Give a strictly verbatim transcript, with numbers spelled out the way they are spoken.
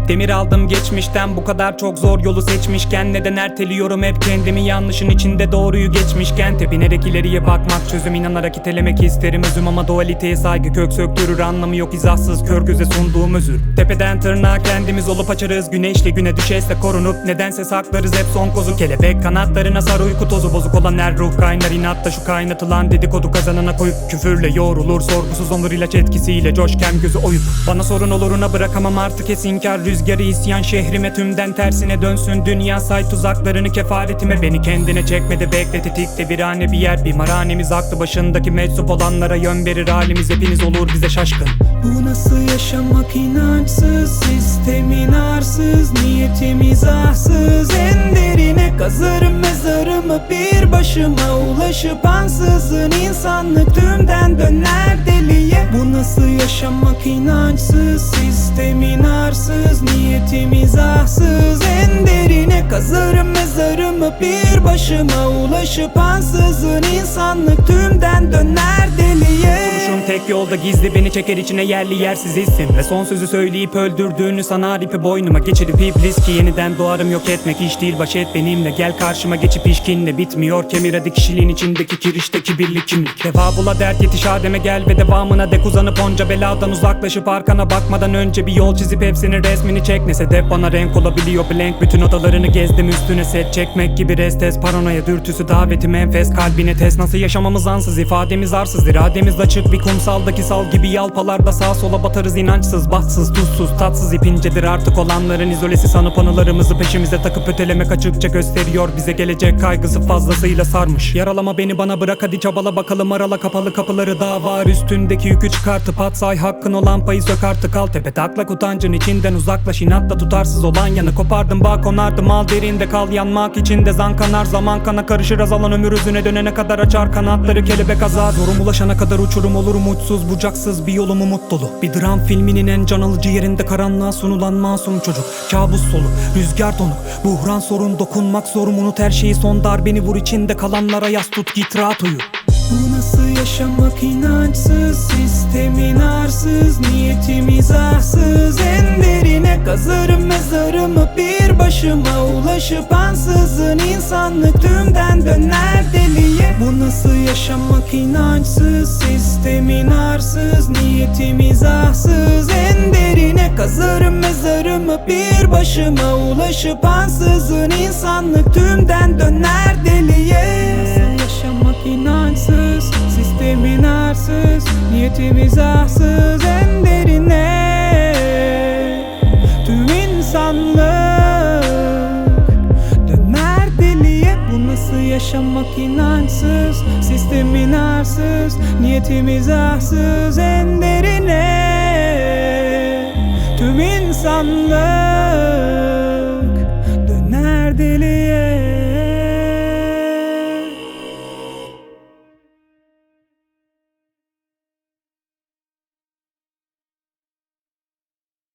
Demir aldım geçmişten, bu kadar çok zor yolu seçmişken neden erteliyorum hep kendimi, yanlışın içinde doğruyu geçmişken. Tepinerek ileriye bakmak çözüm, inanarak itelemek isterim özüm, ama dualiteye saygı kök söktürür, anlamı yok izahsız kör göze sunduğum özür. Tepeden tırnağa kendimiz olup açarız, güneşli güne düşerse korunup nedense saklarız hep son kozu. Kelebek kanatlarına sar uyku tozu, bozuk olan her ruh kaynar inatla, şu kaynatılan dedikodu kazanana koyup küfürle yoğrulur, sorgusuz onur ilaç etkisiyle coşkem gözü oyup. Bana sorun oluruna bırakamam artık esinkar rüzgarı, isyan şehrime tümden tersine dönsün dünya, say tuzaklarını kefaretime. Beni kendine çekmedi bekleti tikte virane bir yer, bir marhanemiz aklı başındaki meczup olanlara yön verir halimiz, hepiniz olur bize şaşkın. Bu nasıl yaşamak inançsız, sistemin arsız, niyetimiz ahsız. En derine kazarım mezarımı bir başıma, ulaşıp ansızın insanlık tümden döner deliye. Bu nasıl yaşamak inançsız, sistemin arsız, niyetimiz ahsız. En derine kazarım mezarımı bir başıma, ulaşıp ansızın insanlık tümden döner deliye. Duruşum tek yolda gizli, beni çeker içine yerli yersiz isim, ve son sözü söyleyip öldürdüğünü sanar ipi boynuma geçirip iblis ki yeniden doğarım, yok etmek iş değil baş et benimle. Gel karşıma geçip işkinle bitmiyor kemir, hadi kişiliğin içindeki kirişte kibirli kimlik. Deva bula dert yetiş Adem'e gel ve devamına dek uzanıp onca beladan uzaklaşıp arkana bakmadan önce bir yol çizip hepsinin resmini çek. Ne sedef bana renk olabiliyor blank, bütün odalarını gezdim üstüne set çekmek gibi restes, paranoya dürtüsü davetim enfes, kalbine test. Nasıl yaşamamız ansız, ifademiz arsız, irademiz açık bir kumsaldaki sal gibi yalpalarda sağa sola batarız inançsız, bahtsız, tuzsuz, tatsız, ipincedir artık olanların izolesi sanıp anılarımızı peşimize takıp ötelemek açıkça gösteriyor bize gelecek kaygısı fazlasıyla sarmış. Yaralama beni, bana bırak hadi çabala bakalım, arala kapalı kapıları, daha var üstündeki yükü çıkartıp at, say hakkın olan payı sök artık, al tepe taklak utancın içinden uzaklaş, inatla tutarsız olan yanı kopardım bağ konardım, al derinde kal yanmak içinde zan kanar, zaman kana karışır azalan ömür özüne dönene kadar açar kanatları kelebek azar. Zorum ulaşana kadar uçurum olur umutsuz bucaksız bir yolum umut dolu, bir dram filminin en can alıcı yerinde karanlığa sunulan masum çocuk, kabus solu rüzgar donuk, buhran sorun dokunmak zorum, unut her şeyi son darbeni vur, içinde kalanlara yas tut git rahat uyu. Bu nasıl yaşamak inançsız, sistemin arsız, niyetimiz ahsız. En derine kazarım mezarımı bir başıma, ulaşıp ansızın insanlık tümden döner deliye. Bu nasıl yaşamak inançsız, sistemin arsız, niyetimiz ahsız. En derine kazarım mezarımı bir başıma, ulaşıp ansızın insanlık tümden döner deliye. Yaşamak inançsız, sistemin arsız, niyetimiz ahsız. En derine tüm insanlık döner deliye. Bu nasıl yaşamak inançsız, sistemin arsız, niyetimiz ahsız. En derine tüm insanlık döner deliye.